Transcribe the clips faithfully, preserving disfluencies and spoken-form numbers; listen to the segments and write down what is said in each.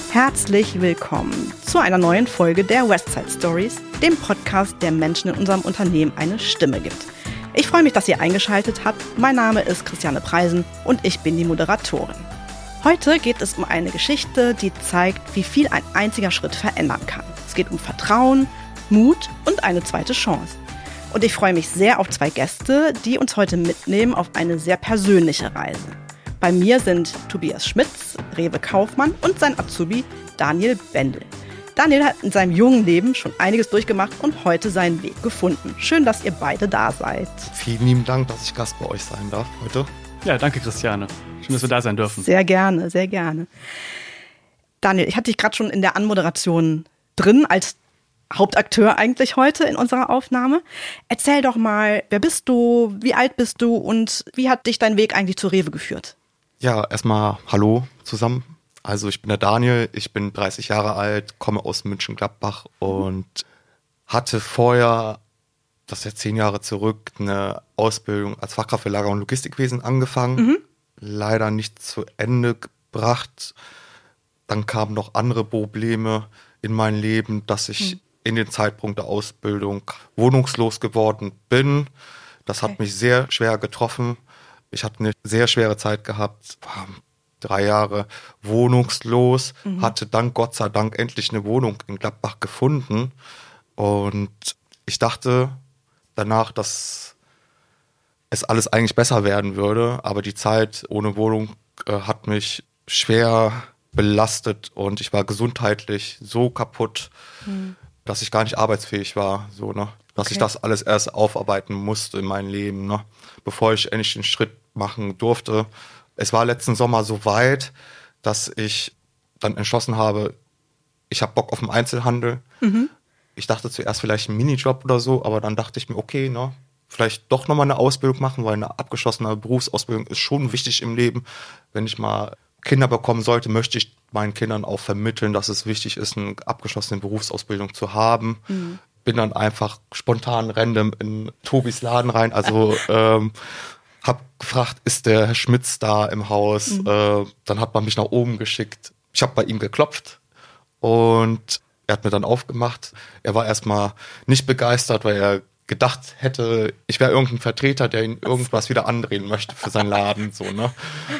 Herzlich willkommen zu einer neuen Folge der Westside Stories, dem Podcast, der Menschen in unserem Unternehmen eine Stimme gibt. Ich freue mich, dass ihr eingeschaltet habt. Mein Name ist Christiane Preisen und ich bin die Moderatorin. Heute geht es um eine Geschichte, die zeigt, wie viel ein einziger Schritt verändern kann. Es geht um Vertrauen, Mut und eine zweite Chance. Und ich freue mich sehr auf zwei Gäste, die uns heute mitnehmen auf eine sehr persönliche Reise. Bei mir sind Tobias Schmitz, Rewe Kaufmann und sein Azubi Daniel Bendel. Daniel hat in seinem jungen Leben schon einiges durchgemacht und heute seinen Weg gefunden. Schön, dass ihr beide da seid. Vielen lieben Dank, dass ich Gast bei euch sein darf heute. Ja, danke Christiane. Schön, dass wir da sein dürfen. Sehr gerne, sehr gerne. Daniel, ich hatte dich gerade schon in der Anmoderation drin als Hauptakteur eigentlich heute in unserer Aufnahme. Erzähl doch mal, wer bist du, wie alt bist du und wie hat dich dein Weg eigentlich zur Rewe geführt? Ja, erstmal hallo zusammen. Also ich bin der Daniel, ich bin dreißig Jahre alt, komme aus München-Gladbach und hatte vorher, das ist ja zehn Jahre zurück, eine Ausbildung als Fachkraft für Lager- und Logistikwesen angefangen. Mhm. Leider nicht zu Ende gebracht. Dann kamen noch andere Probleme in mein Leben, dass ich mhm. in den Zeitpunkt der Ausbildung wohnungslos geworden bin. Das hat okay. mich sehr schwer getroffen. Ich hatte eine sehr schwere Zeit gehabt, war drei Jahre wohnungslos, mhm. hatte dann Gott sei Dank endlich eine Wohnung in Gladbach gefunden. Und ich dachte danach, dass es alles eigentlich besser werden würde. Aber die Zeit ohne Wohnung äh, hat mich schwer belastet und ich war gesundheitlich so kaputt, mhm. dass ich gar nicht arbeitsfähig war, so, ne? Dass okay. ich das alles erst aufarbeiten musste in meinem Leben, ne? Bevor ich endlich den Schritt machen durfte. Es war letzten Sommer so weit, dass ich dann entschlossen habe, ich habe Bock auf den Einzelhandel. Mhm. Ich dachte zuerst vielleicht einen Minijob oder so, aber dann dachte ich mir, okay, ne, vielleicht doch nochmal eine Ausbildung machen, weil eine abgeschlossene Berufsausbildung ist schon wichtig im Leben. Wenn ich mal Kinder bekommen sollte, möchte ich meinen Kindern auch vermitteln, dass es wichtig ist, eine abgeschlossene Berufsausbildung zu haben. Mhm. Bin dann einfach spontan random in Tobis Laden rein, also ähm, hab gefragt, ist der Herr Schmitz da im Haus? Mhm. Äh, dann hat man mich nach oben geschickt. Ich habe bei ihm geklopft und er hat mir dann aufgemacht. Er war erstmal nicht begeistert, weil er gedacht hätte, ich wäre irgendein Vertreter, der ihn irgendwas wieder andrehen möchte für seinen Laden, so, ne?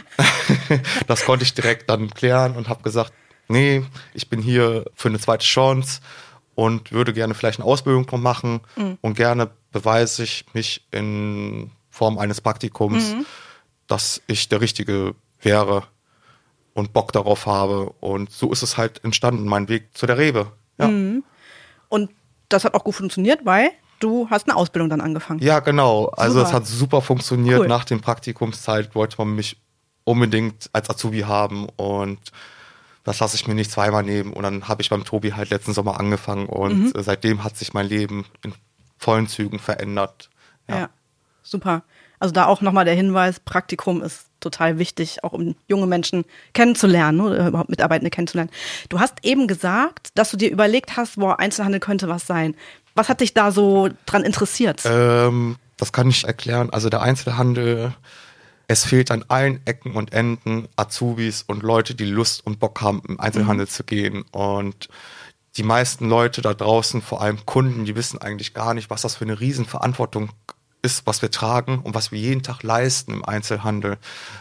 Das konnte ich direkt dann klären und habe gesagt, nee, ich bin hier für eine zweite Chance und würde gerne vielleicht eine Ausbildung drum machen mhm. und gerne beweise ich mich in Form eines Praktikums, mhm. dass ich der Richtige wäre und Bock darauf habe. Und so ist es halt entstanden, mein Weg zu der Rewe. Ja. Mhm. Und das hat auch gut funktioniert, weil du hast eine Ausbildung dann angefangen. Ja, genau. Also es hat super funktioniert. Cool. Nach der Praktikumszeit wollte man mich unbedingt als Azubi haben und das lasse ich mir nicht zweimal nehmen. Und dann habe ich beim Tobi halt letzten Sommer angefangen und mhm. seitdem hat sich mein Leben in vollen Zügen verändert. Ja, ja, super. Also da auch nochmal der Hinweis, Praktikum ist total wichtig, auch um junge Menschen kennenzulernen oder überhaupt Mitarbeitende kennenzulernen. Du hast eben gesagt, dass du dir überlegt hast, boah, Einzelhandel könnte was sein. Was hat dich da so dran interessiert? Ähm, das kann ich erklären. Also der Einzelhandel, es fehlt an allen Ecken und Enden Azubis und Leute, die Lust und Bock haben, im Einzelhandel mhm. zu gehen. Und die meisten Leute da draußen, vor allem Kunden, die wissen eigentlich gar nicht, was das für eine Riesenverantwortung ist, was wir tragen und was wir jeden Tag leisten im Einzelhandel.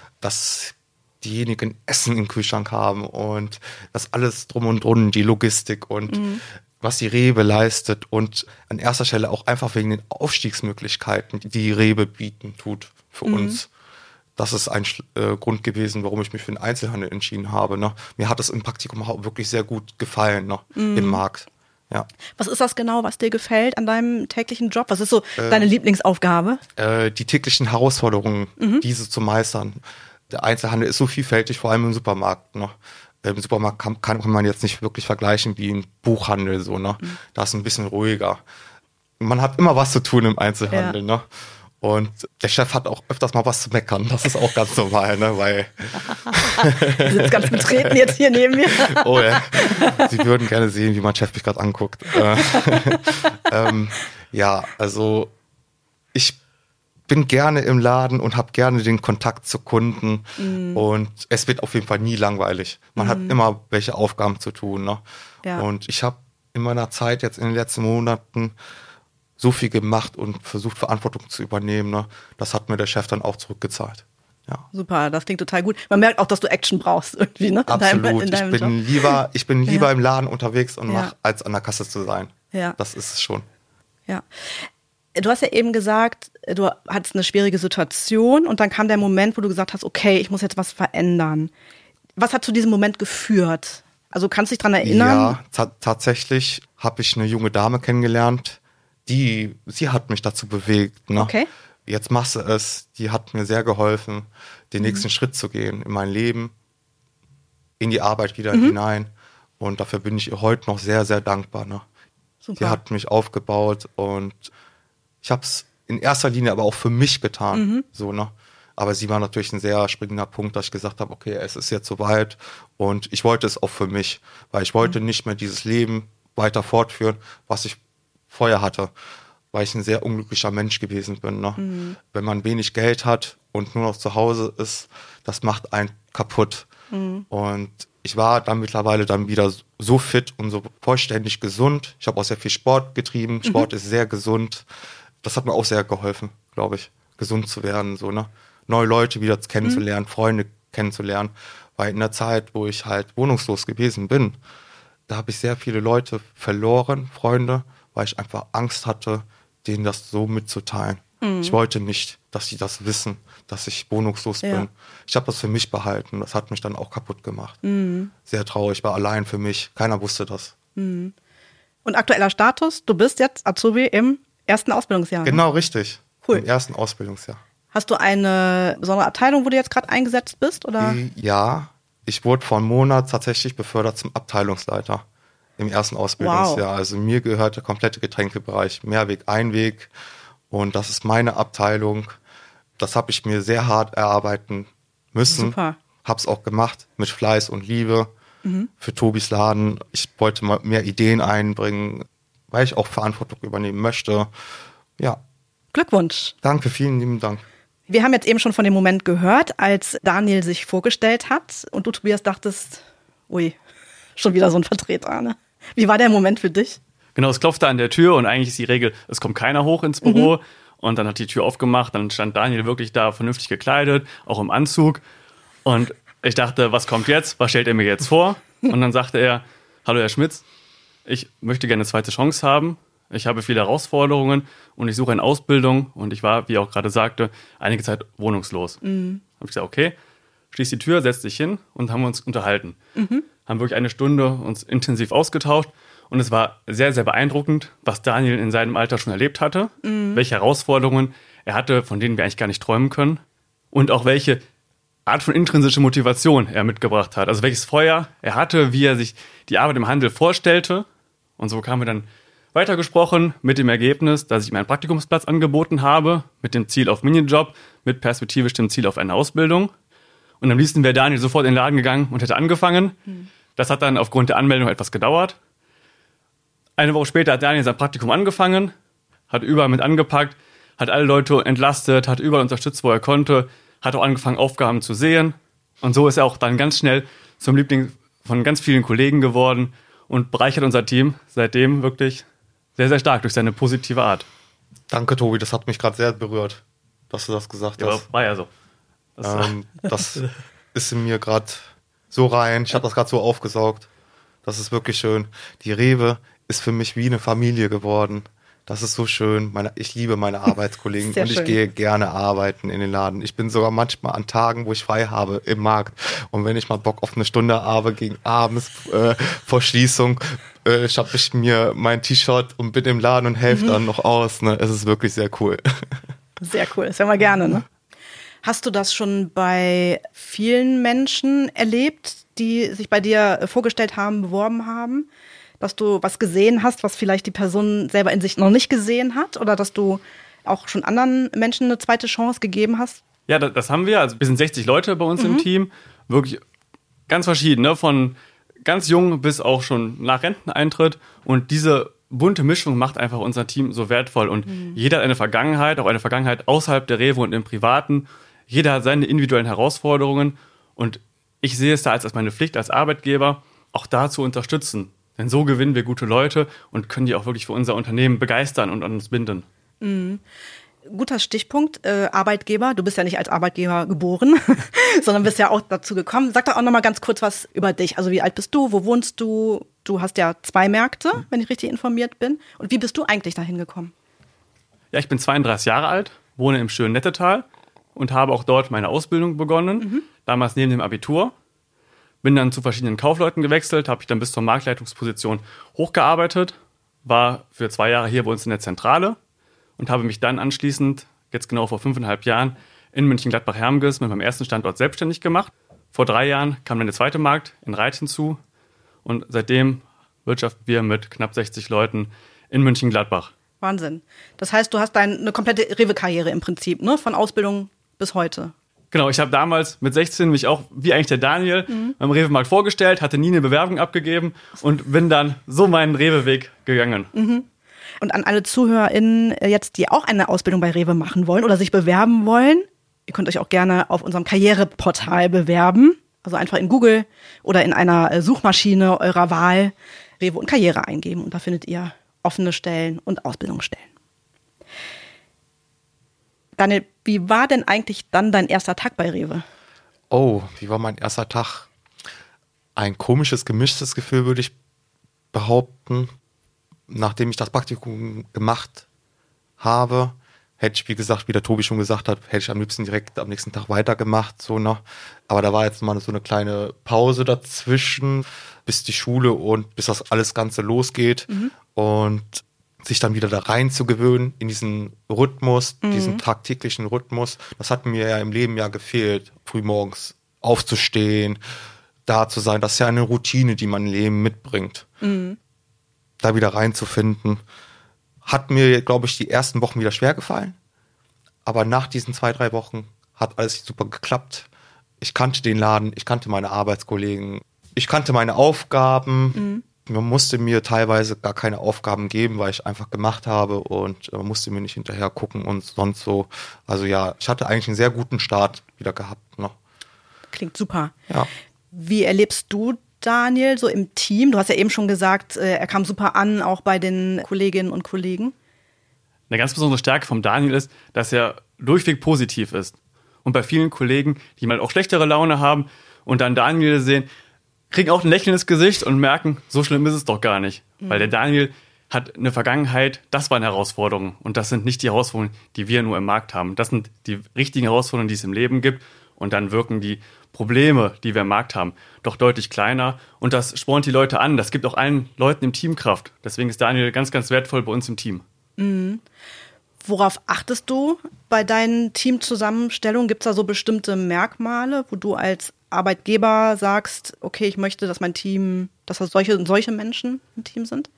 Dass diejenigen Essen im Kühlschrank haben und das alles drum und drum, die Logistik und mhm. was die Rewe leistet und an erster Stelle auch einfach wegen den Aufstiegsmöglichkeiten, die die Rewe bieten tut für mhm. uns. Das ist ein äh, Grund gewesen, warum ich mich für den Einzelhandel entschieden habe. Ne? Mir hat es im Praktikum auch wirklich sehr gut gefallen, ne? mhm. im Markt. Ja. Was ist das genau, was dir gefällt an deinem täglichen Job? Was ist so äh, deine Lieblingsaufgabe? Äh, die täglichen Herausforderungen, mhm. diese zu meistern. Der Einzelhandel ist so vielfältig, vor allem im Supermarkt. Ne? Im Supermarkt kann, kann man jetzt nicht wirklich vergleichen wie im Buchhandel. So, ne? Mhm. Da ist ein bisschen ruhiger. Man hat immer was zu tun im Einzelhandel. Ja. Ne? Und der Chef hat auch öfters mal was zu meckern. Das ist auch ganz normal, ne? Weil du sitzt ganz betreten jetzt hier neben mir. Oh ja. Sie würden gerne sehen, wie mein Chef mich gerade anguckt. ähm, ja, also ich bin gerne im Laden und habe gerne den Kontakt zu Kunden. Mhm. Und es wird auf jeden Fall nie langweilig. Man Mhm. hat immer welche Aufgaben zu tun. Ne? Ja. Und ich habe in meiner Zeit jetzt in den letzten Monaten so viel gemacht und versucht, Verantwortung zu übernehmen. Ne? Das hat mir der Chef dann auch zurückgezahlt. Ja. Super, das klingt total gut. Man merkt auch, dass du Action brauchst irgendwie, ne? In Absolut. Deinem, in deinem ich bin Job. lieber, ich bin lieber Ja. im Laden unterwegs und Ja. mach, als an der Kasse zu sein. Ja. Das ist es schon. Ja. Du hast ja eben gesagt, du hattest eine schwierige Situation und dann kam der Moment, wo du gesagt hast, okay, ich muss jetzt was verändern. Was hat zu diesem Moment geführt? Also kannst du dich daran erinnern? Ja, ta- tatsächlich habe ich eine junge Dame kennengelernt, die, sie hat mich dazu bewegt. Ne? Okay. Jetzt machst du es. Die hat mir sehr geholfen, den Mhm. nächsten Schritt zu gehen in mein Leben, in die Arbeit wieder Mhm. hinein. Und dafür bin ich ihr heute noch sehr, sehr dankbar. Ne? Super. Die hat mich aufgebaut und ich habe es in erster Linie aber auch für mich getan. Mhm. So, ne? Aber sie war natürlich ein sehr springender Punkt, dass ich gesagt habe, okay, es ist jetzt soweit und ich wollte es auch für mich, weil ich wollte Mhm. nicht mehr dieses Leben weiter fortführen, was ich vorher hatte, weil ich ein sehr unglücklicher Mensch gewesen bin. Ne? Mhm. Wenn man wenig Geld hat und nur noch zu Hause ist, das macht einen kaputt. Mhm. Und ich war dann mittlerweile dann wieder so fit und so vollständig gesund. Ich habe auch sehr viel Sport getrieben. Sport ist sehr gesund. Das hat mir auch sehr geholfen, glaube ich, gesund zu werden, so, ne? Neue Leute wieder kennenzulernen, Freunde kennenzulernen. Weil in der Zeit, wo ich halt wohnungslos gewesen bin, da habe ich sehr viele Leute verloren, Freunde, weil ich einfach Angst hatte, denen das so mitzuteilen. Ich wollte nicht, dass sie das wissen, dass ich wohnungslos Ja. bin. Ich habe das für mich behalten. Das hat mich dann auch kaputt gemacht. Sehr traurig, war allein für mich. Keiner wusste das. Und aktueller Status, du bist jetzt Azubi im ersten Ausbildungsjahr. Ne? Genau, richtig. Cool. Im ersten Ausbildungsjahr. Hast du eine besondere Abteilung, wo du jetzt gerade eingesetzt bist? Oder? Ja, ich wurde vor einem Monat tatsächlich befördert zum Abteilungsleiter im ersten Ausbildungsjahr. Wow. Also mir gehört der komplette Getränkebereich, Mehrweg, Einweg. Und das ist meine Abteilung. Das habe ich mir sehr hart erarbeiten müssen. Super. Hab's auch gemacht mit Fleiß und Liebe für Tobis Laden. Ich wollte mal mehr Ideen einbringen, weil ich auch Verantwortung übernehmen möchte. Ja, Glückwunsch. danke, vielen lieben Dank. Wir haben jetzt eben schon von dem Moment gehört, als Daniel sich vorgestellt hat und du, Tobias, dachtest, ui, schon wieder so ein Vertreter, ne? Wie war der Moment für dich? Genau, es klopfte an der Tür und eigentlich ist die Regel, es kommt keiner hoch ins Büro. Mhm. Und dann hat die Tür aufgemacht, dann stand Daniel wirklich da vernünftig gekleidet, auch im Anzug. Und ich dachte, was kommt jetzt? Was stellt er mir jetzt vor? Und dann sagte er, hallo Herr Schmitz, ich möchte gerne eine zweite Chance haben. Ich habe viele Herausforderungen und ich suche eine Ausbildung. Und ich war, wie er auch gerade sagte, einige Zeit wohnungslos. Mhm. Habe ich gesagt, okay, schließ die Tür, setz dich hin und haben uns unterhalten. Mhm. Haben wirklich eine Stunde uns intensiv ausgetauscht. Und es war sehr, sehr beeindruckend, was Daniel in seinem Alter schon erlebt hatte, mhm. welche Herausforderungen er hatte, von denen wir eigentlich gar nicht träumen können. Und auch welche Art von intrinsischer Motivation er mitgebracht hat. Also welches Feuer er hatte, wie er sich die Arbeit im Handel vorstellte. Und so kamen wir dann weitergesprochen mit dem Ergebnis, dass ich ihm einen Praktikumsplatz angeboten habe, mit dem Ziel auf Minijob, mit perspektivisch dem Ziel auf eine Ausbildung. Und am liebsten wäre Daniel sofort in den Laden gegangen und hätte angefangen. Mhm. Das hat dann aufgrund der Anmeldung etwas gedauert. Eine Woche später hat Daniel sein Praktikum angefangen, hat überall mit angepackt, hat alle Leute entlastet, hat überall unterstützt, wo er konnte, hat auch angefangen, Aufgaben zu sehen. Und so ist er auch dann ganz schnell zum Liebling von ganz vielen Kollegen geworden und bereichert unser Team seitdem wirklich sehr, sehr stark durch seine positive Art. Danke, Tobi, das hat mich gerade sehr berührt, dass du das gesagt Ja, hast. war ja so. Das, Ähm, das ist in mir gerade so rein. Ich habe das gerade so aufgesaugt. Das ist wirklich schön. Die Rewe ist für mich wie eine Familie geworden. Das ist so schön. Meine, ich liebe meine Arbeitskollegen Sehr und ich schön. gehe gerne arbeiten in den Laden. Ich bin sogar manchmal an Tagen, wo ich frei habe, im Markt. Und wenn ich mal Bock auf eine Stunde habe, gegen abends äh, vor Schließung, äh, schnappe ich mir mein T-Shirt und bin im Laden und helfe Mhm. dann noch aus. Ne? Es ist wirklich sehr cool. Sehr cool, das hören wir gerne, ne? Hast du das schon bei vielen Menschen erlebt, die sich bei dir vorgestellt haben, beworben haben? Dass du was gesehen hast, was vielleicht die Person selber in sich noch nicht gesehen hat? Oder dass du auch schon anderen Menschen eine zweite Chance gegeben hast? Ja, das, das haben wir. Also wir sind sechzig Leute bei uns im Team. Wirklich ganz verschieden, ne? Von ganz jung bis auch schon nach Renteneintritt. Und diese bunte Mischung macht einfach unser Team so wertvoll. Und mhm. jeder hat eine Vergangenheit, auch eine Vergangenheit außerhalb der Rewe und im Privaten. Jeder hat seine individuellen Herausforderungen. Und ich sehe es da als meine Pflicht als Arbeitgeber, auch da zu unterstützen. Denn so gewinnen wir gute Leute und können die auch wirklich für unser Unternehmen begeistern und an uns binden. Mhm. Guter Stichpunkt, äh, Arbeitgeber. Du bist ja nicht als Arbeitgeber geboren, sondern bist ja auch dazu gekommen. Sag doch auch noch mal ganz kurz was über dich. Also wie alt bist du, wo wohnst du? Du hast ja zwei Märkte, wenn ich richtig informiert bin. Und wie bist du eigentlich dahin gekommen? Ja, ich bin zweiunddreißig Jahre alt, wohne im schönen Nettetal und habe auch dort meine Ausbildung begonnen. Mhm. Damals neben dem Abitur. Bin dann zu verschiedenen Kaufleuten gewechselt, habe ich dann bis zur Marktleitungsposition hochgearbeitet, war für zwei Jahre hier bei uns in der Zentrale und habe mich dann anschließend, jetzt genau vor fünfeinhalb Jahren, in Mönchengladbach-Hermges mit meinem ersten Standort selbstständig gemacht. Vor drei Jahren kam dann der zweite Markt in Reit hinzu und seitdem wirtschaften wir mit knapp sechzig Leuten in Mönchengladbach. Wahnsinn. Das heißt, du hast deine komplette Rewe-Karriere im Prinzip, ne? Von Ausbildung bis heute. Genau, ich habe damals mit sechzehn mich auch, wie eigentlich der Daniel, mhm. beim Rewe-Markt vorgestellt, hatte nie eine Bewerbung abgegeben und bin dann so meinen Rewe-Weg gegangen. Mhm. Und an alle ZuhörerInnen jetzt, die auch eine Ausbildung bei Rewe machen wollen oder sich bewerben wollen, ihr könnt euch auch gerne auf unserem Karriereportal bewerben. Also einfach in Google oder in einer Suchmaschine eurer Wahl Rewe und Karriere eingeben. Und da findet ihr offene Stellen und Ausbildungsstellen. Daniel, wie war denn eigentlich dann dein erster Tag bei Rewe? Oh, wie war mein erster Tag? Ein komisches, gemischtes Gefühl, würde ich behaupten. Nachdem ich das Praktikum gemacht habe, hätte ich, wie gesagt, wie der Tobi schon gesagt hat, hätte ich am liebsten direkt am nächsten Tag weitergemacht. So, ne? Aber da war jetzt mal so eine kleine Pause dazwischen, bis die Schule und bis das alles Ganze losgeht. Mhm. Und sich dann wieder da rein zu gewöhnen in diesen Rhythmus, mhm. diesen tagtäglichen Rhythmus. Das hat mir ja im Leben ja gefehlt, frühmorgens aufzustehen, da zu sein. Das ist ja eine Routine, die man im Leben mitbringt. Mhm. Da wieder reinzufinden. Hat mir, glaube ich, die ersten Wochen wieder schwer gefallen. Aber nach diesen zwei, drei Wochen hat alles super geklappt. Ich kannte den Laden, ich kannte meine Arbeitskollegen, ich kannte meine Aufgaben. Mhm. Man musste mir teilweise gar keine Aufgaben geben, weil ich einfach gemacht habe und man musste mir nicht hinterher gucken und sonst so. Also ja, ich hatte eigentlich einen sehr guten Start wieder gehabt. Ne? Klingt super. Ja. Wie erlebst du, Daniel, so im Team? Du hast ja eben schon gesagt, er kam super an, auch bei den Kolleginnen und Kollegen. Eine ganz besondere Stärke vom Daniel ist, dass er durchweg positiv ist. Und bei vielen Kollegen, die mal auch schlechtere Laune haben und dann Daniel sehen, kriegen auch ein lächelndes Gesicht und merken, so schlimm ist es doch gar nicht. Mhm. Weil der Daniel hat eine Vergangenheit, das waren Herausforderungen. Und das sind nicht die Herausforderungen, die wir nur im Markt haben. Das sind die richtigen Herausforderungen, die es im Leben gibt. Und dann wirken die Probleme, die wir im Markt haben, doch deutlich kleiner. Und das spornt die Leute an. Das gibt auch allen Leuten im Team Kraft. Deswegen ist Daniel ganz, ganz wertvoll bei uns im Team. Mhm. Worauf achtest du bei deinen Teamzusammenstellungen? Gibt es da so bestimmte Merkmale, wo du als Arbeitgeber sagst, okay, ich möchte, dass mein Team, dass das solche und solche Menschen im Team sind?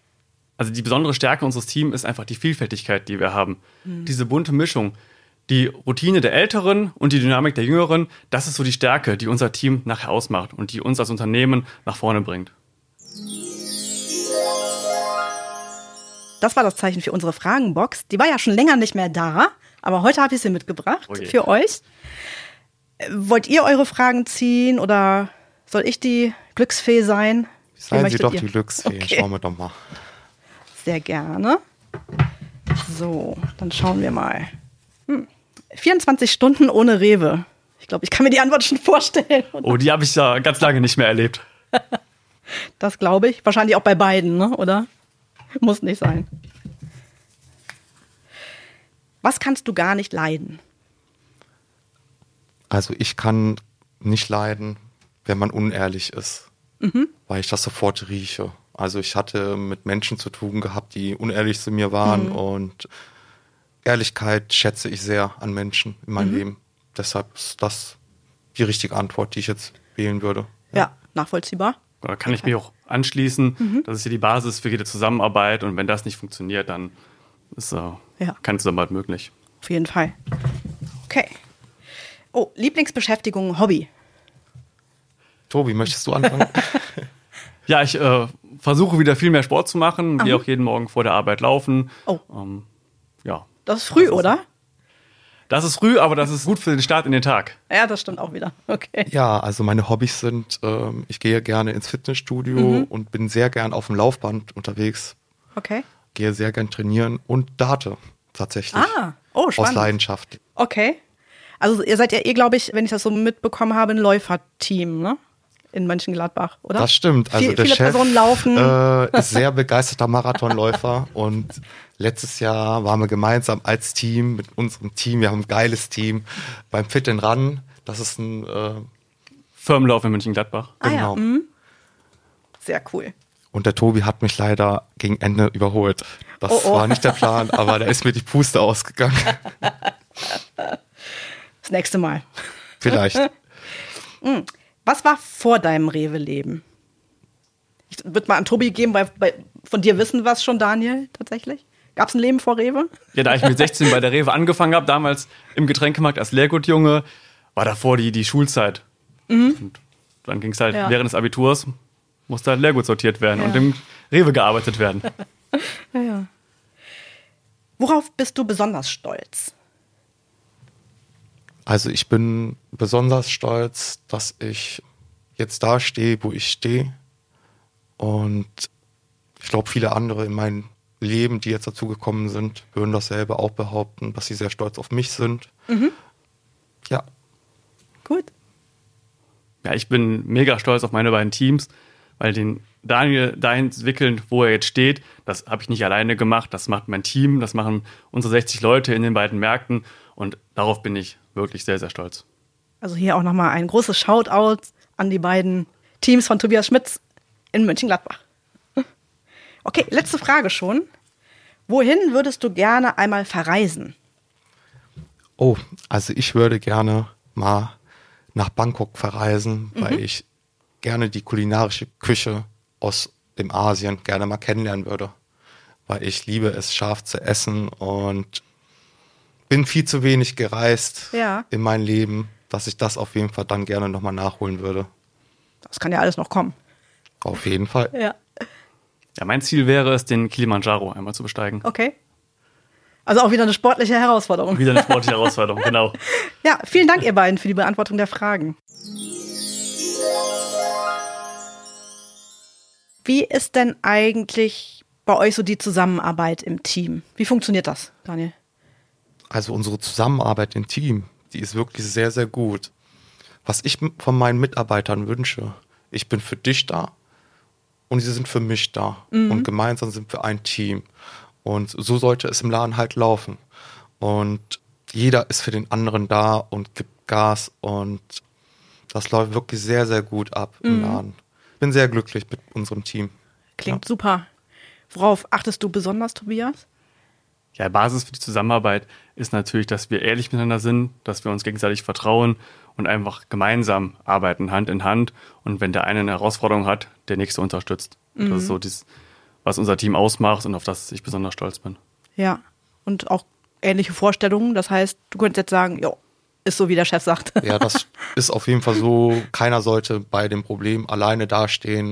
Also die besondere Stärke unseres Teams ist einfach die Vielfältigkeit, die wir haben. Mhm. Diese bunte Mischung, die Routine der Älteren und die Dynamik der Jüngeren, das ist so die Stärke, die unser Team nachher ausmacht und die uns als Unternehmen nach vorne bringt. Das war das Zeichen für unsere Fragenbox. Die war ja schon länger nicht mehr da, aber heute habe ich sie mitgebracht okay. für euch. Wollt ihr eure Fragen ziehen oder soll ich die Glücksfee sein? Seien Sie doch ihr? Die Glücksfee, okay. Schauen wir doch mal. Sehr gerne. So, dann schauen wir mal. Hm. vierundzwanzig Stunden ohne Rewe. Ich glaube, ich kann mir die Antwort schon vorstellen. Oh, die habe ich ja ganz lange nicht mehr erlebt. Das glaube ich. Wahrscheinlich auch bei beiden, ne? Oder? Muss nicht sein. Was kannst du gar nicht leiden? Also ich kann nicht leiden, wenn man unehrlich ist, mhm. weil ich das sofort rieche. Also ich hatte mit Menschen zu tun gehabt, die unehrlich zu mir waren mhm. und Ehrlichkeit schätze ich sehr an Menschen in meinem mhm. Leben. Deshalb ist das die richtige Antwort, die ich jetzt wählen würde. Ja, ja, nachvollziehbar. Da kann ich mich auch anschließen. Mhm. Das ist ja die Basis für jede Zusammenarbeit und wenn das nicht funktioniert, dann ist äh, ja. keine Zusammenarbeit möglich. Auf jeden Fall. Okay. Oh, Lieblingsbeschäftigung, Hobby. Tobi, möchtest du anfangen? Ja, ich äh, versuche wieder viel mehr Sport zu machen, gehe auch jeden Morgen vor der Arbeit laufen. Oh. Ähm, ja. Das ist früh, Das ist- oder? Das ist früh, aber das ist gut für den Start in den Tag. Ja, das stimmt auch wieder. Okay. Ja, also meine Hobbys sind, ähm, ich gehe gerne ins Fitnessstudio Mhm. und bin sehr gern auf dem Laufband unterwegs. Okay. Gehe sehr gern trainieren und date tatsächlich. Ah, oh, Aus spannend. Leidenschaft. Okay. Also ihr seid ja eh, glaube ich, wenn ich das so mitbekommen habe, ein Läuferteam, ne? In Mönchengladbach, oder? Das stimmt. Also Viel- der viele Chef Personen laufen. Äh, ist sehr begeisterter Marathonläufer und letztes Jahr waren wir gemeinsam als Team mit unserem Team, wir haben ein geiles Team beim Fit and Run. Das ist ein äh, Firmenlauf in Mönchengladbach. Ah ja, genau. mhm. Sehr cool. Und der Tobi hat mich leider gegen Ende überholt. Das Oh, oh. war nicht der Plan, aber da ist mir die Puste ausgegangen. Das nächste Mal. Vielleicht. Was war vor deinem Rewe-Leben? Ich würde mal an Tobi geben, weil bei, von dir wissen wir es schon, Daniel, tatsächlich. Gab es ein Leben vor Rewe? Ja, da ich mit sechzehn bei der Rewe angefangen habe, damals im Getränkemarkt als Lehrgutjunge, war davor die, die Schulzeit. Und dann ging es halt Ja. während des Abiturs, musste halt Lehrgut sortiert werden Ja. und im Rewe gearbeitet werden. Ja, ja. Worauf bist du besonders stolz? Also ich bin besonders stolz, dass ich jetzt da stehe, wo ich stehe. Und ich glaube, viele andere in meinem Leben, die jetzt dazugekommen sind, würden dasselbe auch behaupten, dass sie sehr stolz auf mich sind. Ja, Gut. Ja, ich bin mega stolz auf meine beiden Teams, weil den Daniel dahin entwickeln, wo er jetzt steht, das habe ich nicht alleine gemacht, das macht mein Team, das machen unsere sechzig Leute in den beiden Märkten und darauf bin ich wirklich sehr, sehr stolz. Also hier auch nochmal ein großes Shoutout an die beiden Teams von Tobias Schmitz in Mönchengladbach. Okay, letzte Frage schon. Wohin würdest du gerne einmal verreisen? oh, also ich würde gerne mal nach Bangkok verreisen, weil ich gerne die kulinarische Küche aus dem Asien gerne mal kennenlernen würde. Weil ich liebe es, scharf zu essen und bin viel zu wenig gereist Ja. in meinem Leben, dass ich das auf jeden Fall dann gerne nochmal nachholen würde. Das kann ja alles noch kommen. Auf jeden Fall. Ja. Ja, mein Ziel wäre es, den Kilimanjaro einmal zu besteigen. Okay. Also auch wieder eine sportliche Herausforderung. Wieder eine sportliche Herausforderung, genau. Ja, vielen Dank, ihr beiden, für die Beantwortung der Fragen. Wie ist denn eigentlich bei euch so die Zusammenarbeit im Team? Wie funktioniert das, Daniel? Also unsere Zusammenarbeit im Team, die ist wirklich sehr, sehr gut. Was ich m- von meinen Mitarbeitern wünsche, ich bin für dich da und sie sind für mich da. Und gemeinsam sind wir ein Team. Und so sollte es im Laden halt laufen. Und jeder ist für den anderen da und gibt Gas und das läuft wirklich sehr, sehr gut ab im Laden. Bin sehr glücklich mit unserem Team. Klingt super. Worauf achtest du besonders, Tobias? Ja, Basis für die Zusammenarbeit ist natürlich, dass wir ehrlich miteinander sind, dass wir uns gegenseitig vertrauen und einfach gemeinsam arbeiten, Hand in Hand. Und wenn der eine eine Herausforderung hat, der nächste unterstützt. Das ist so das, was unser Team ausmacht und auf das ich besonders stolz bin. Ja. Und auch ähnliche Vorstellungen. Das heißt, du könntest jetzt sagen, jo, ist so, wie der Chef sagt. Ja, das ist auf jeden Fall so. Keiner sollte bei dem Problem alleine dastehen.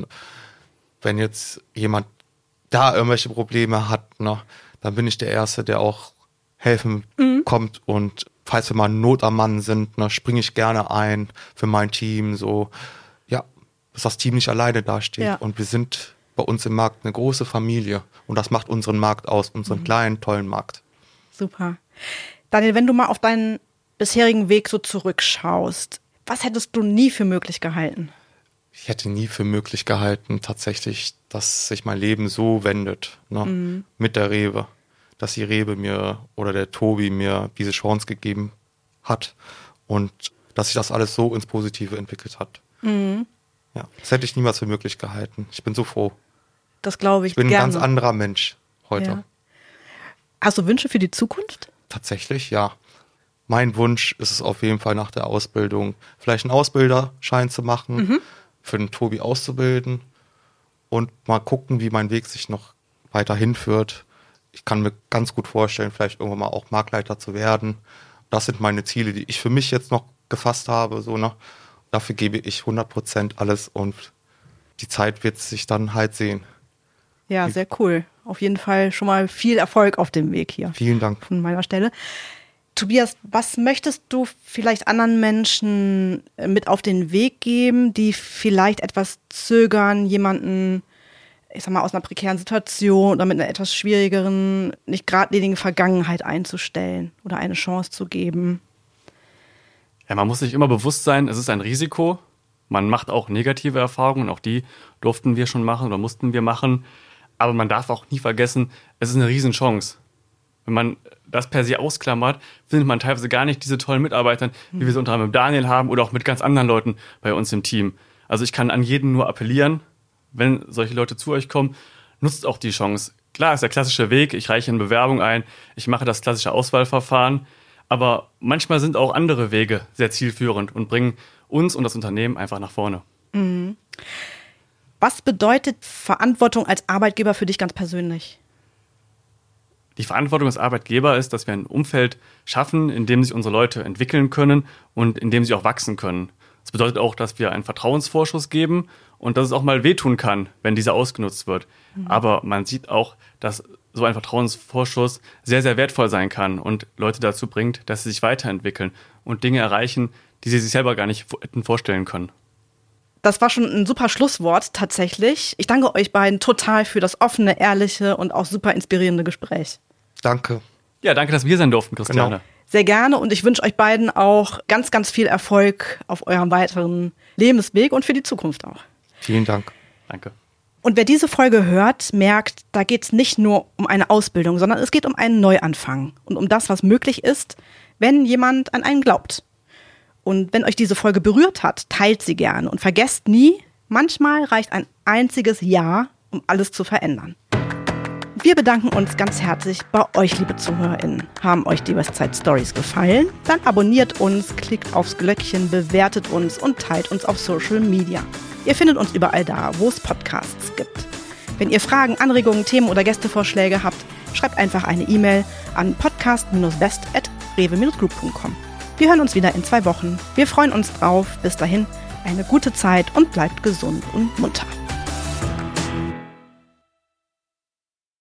Wenn jetzt jemand da irgendwelche Probleme hat, ne, dann bin ich der Erste, der auch helfen kommt. Und falls wir mal Not am Mann sind, ne, springe ich gerne ein für mein Team. So, ja, dass das Team nicht alleine dasteht. Ja. Und wir sind bei uns im Markt eine große Familie. Und das macht unseren Markt aus, unseren kleinen, tollen Markt. Super. Daniel, wenn du mal auf deinen bisherigen Weg so zurückschaust, was hättest du nie für möglich gehalten? Ich hätte nie für möglich gehalten, tatsächlich, dass sich mein Leben so wendet, ne, mit der Rewe. Dass die Rewe mir oder der Tobi mir diese Chance gegeben hat und dass sich das alles so ins Positive entwickelt hat. Ja, das hätte ich niemals für möglich gehalten. Ich bin so froh. Das glaube ich, Ich bin gerne. ein ganz anderer Mensch heute. Ja. Hast du Wünsche für die Zukunft? Tatsächlich, ja. Mein Wunsch ist es auf jeden Fall nach der Ausbildung, vielleicht einen Ausbilderschein zu machen, für den Tobi auszubilden und mal gucken, wie mein Weg sich noch weiter hinführt. Ich kann mir ganz gut vorstellen, vielleicht irgendwann mal auch Marktleiter zu werden. Das sind meine Ziele, die ich für mich jetzt noch gefasst habe. So, ne? Dafür gebe ich hundert Prozent alles und die Zeit wird sich dann halt sehen. Ja, sehr cool. Auf jeden Fall schon mal viel Erfolg auf dem Weg hier. Vielen Dank. Von meiner Stelle. Tobias, was möchtest du vielleicht anderen Menschen mit auf den Weg geben, die vielleicht etwas zögern, jemanden, ich sag mal, aus einer prekären Situation oder mit einer etwas schwierigeren, nicht geradlinigen Vergangenheit einzustellen oder eine Chance zu geben? Ja, man muss sich immer bewusst sein, es ist ein Risiko. Man macht auch negative Erfahrungen, auch die durften wir schon machen oder mussten wir machen. Aber man darf auch nie vergessen, es ist eine Riesenchance. Wenn man das per se ausklammert, findet man teilweise gar nicht diese tollen Mitarbeiter, wie wir sie unter anderem mit Daniel haben oder auch mit ganz anderen Leuten bei uns im Team. Also ich kann an jeden nur appellieren, wenn solche Leute zu euch kommen, nutzt auch die Chance. Klar, ist der klassische Weg, ich reiche eine Bewerbung ein, ich mache das klassische Auswahlverfahren, aber manchmal sind auch andere Wege sehr zielführend und bringen uns und das Unternehmen einfach nach vorne. Mhm. Was bedeutet Verantwortung als Arbeitgeber für dich ganz persönlich? Die Verantwortung als Arbeitgeber ist, dass wir ein Umfeld schaffen, in dem sich unsere Leute entwickeln können und in dem sie auch wachsen können. Das bedeutet auch, dass wir einen Vertrauensvorschuss geben und dass es auch mal wehtun kann, wenn dieser ausgenutzt wird. Mhm. Aber man sieht auch, dass so ein Vertrauensvorschuss sehr, sehr wertvoll sein kann und Leute dazu bringt, dass sie sich weiterentwickeln und Dinge erreichen, die sie sich selber gar nicht hätten vorstellen können. Das war schon ein super Schlusswort tatsächlich. Ich danke euch beiden total für das offene, ehrliche und auch super inspirierende Gespräch. Danke. Ja, danke, dass wir hier sein durften, Christiane. Genau. Sehr gerne und ich wünsche euch beiden auch ganz, ganz viel Erfolg auf eurem weiteren Lebensweg und für die Zukunft auch. Vielen Dank. Danke. Und wer diese Folge hört, merkt, da geht es nicht nur um eine Ausbildung, sondern es geht um einen Neuanfang und um das, was möglich ist, wenn jemand an einen glaubt. Und wenn euch diese Folge berührt hat, teilt sie gerne und vergesst nie, manchmal reicht ein einziges Ja, um alles zu verändern. Wir bedanken uns ganz herzlich bei euch, liebe ZuhörerInnen. Haben euch die Westside Stories gefallen? Dann abonniert uns, klickt aufs Glöckchen, bewertet uns und teilt uns auf Social Media. Ihr findet uns überall da, wo es Podcasts gibt. Wenn ihr Fragen, Anregungen, Themen oder Gästevorschläge habt, schreibt einfach eine E-Mail an podcast dash west at rewe dash group punkt com. Wir hören uns wieder in zwei Wochen. Wir freuen uns drauf. Bis dahin, eine gute Zeit und bleibt gesund und munter.